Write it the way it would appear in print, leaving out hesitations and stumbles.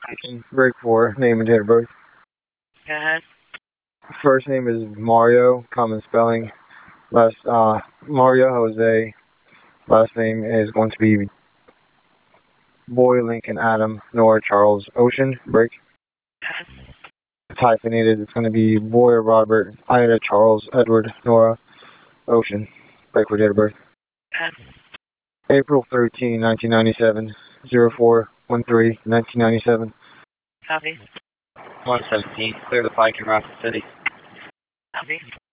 Break 4, name and date of birth. Go ahead. First name is Mario, common spelling. Mario Jose. Last name is going to be Boy, Lincoln, Adam, Nora, Charles, Ocean. Break. Hyphenated, it's going to be Boy, Robert, Ida, Charles, Edward, Nora, Ocean. Break for date of birth. April 13, 1997. 0413, 1997. Copy. 117, clear the Pike in Rapid City. Copy.